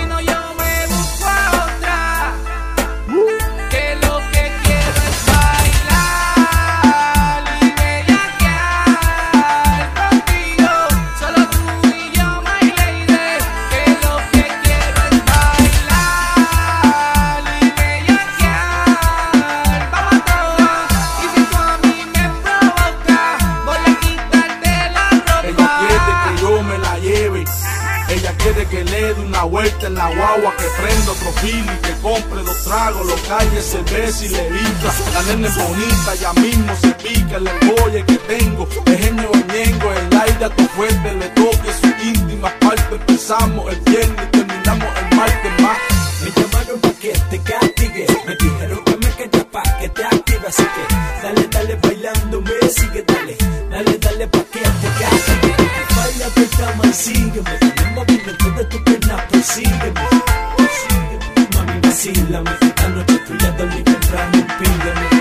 bueno, yo me busco a otra, que lo que quiero es bailar y bellaquear contigo, solo tú y yo, my lady, que lo que quiero es bailar y bellaquear, vamos a todas, y si tú a mí me provocas, voy a quitarte la ropa. Ella quiere que yo me la lleve, ella quiere que le dé una vuelta en la guagua, que prenda otro fili, que compre 2 tragos, lo calle, cerveza y levita. La nena es bonita, ya mismo se pica el embolle que tengo, es genio ñengo, el aire a tu fuerte le toque su íntima parte. Empezamos el viernes y terminamos el martes más. Me llamaron pa' que te castigue, me dijeron que me quedas pa' que te active, así que dale, dale bailando, me sigue, dale, dale, dale pa' que te castigue. Baila tu cama y sígueme, con el movimiento de tu pierna, persígueme, persígueme. Mami, vacílame, esta noche tú ya dormí temprano, pídeme.